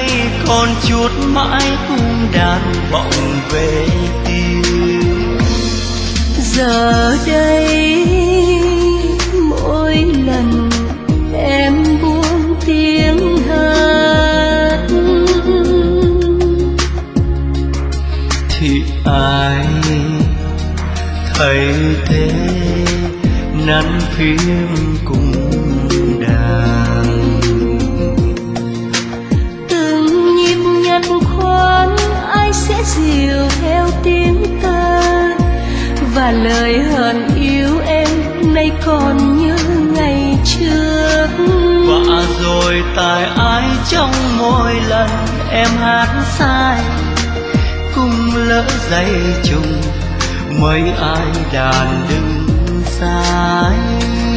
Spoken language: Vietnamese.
nay còn chuốt mãi cung đàn vọng về tiếng. Giờ đây mỗi lần em buông tiếng hát thì ai thấy thế nắn phím cùng đàn. từng nhịp nhặt khoan ai sẽ dìu theo tiếng ta, và lời hờn yêu em nay còn như ngày trước. Và rồi tại ai trong mỗi lần em hát sai, cùng lỡ dây trùng mấy ai đàn đứng sai.